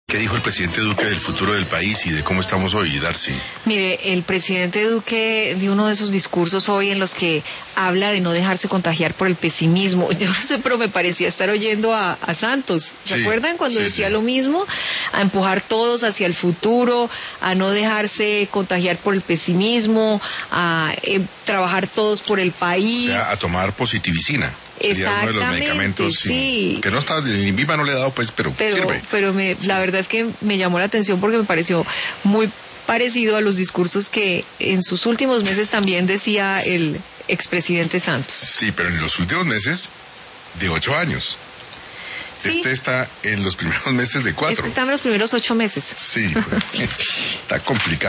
¿Qué dijo el presidente Duque del futuro del país y de cómo estamos hoy, Darcy? Mire, el presidente Duque dio uno de esos discursos hoy en los que habla de no dejarse contagiar por el pesimismo. Yo no sé, pero me parecía estar oyendo a Santos. ¿Se acuerdan cuando decía lo mismo? A empujar todos hacia el futuro, a no dejarse contagiar por el pesimismo, a trabajar todos por el país. O sea, a tomar positivicina. Exactamente, uno de los medicamentos que no está, el INVIMA no le ha dado, pues, pero sirve. Pero la verdad es que me llamó la atención porque me pareció muy parecido a los discursos que en sus últimos meses también decía el expresidente Santos. Sí, pero en los últimos meses de 8 años. Sí. Este está en los primeros meses de 4. Este está en los primeros 8 meses. Sí, está complicado.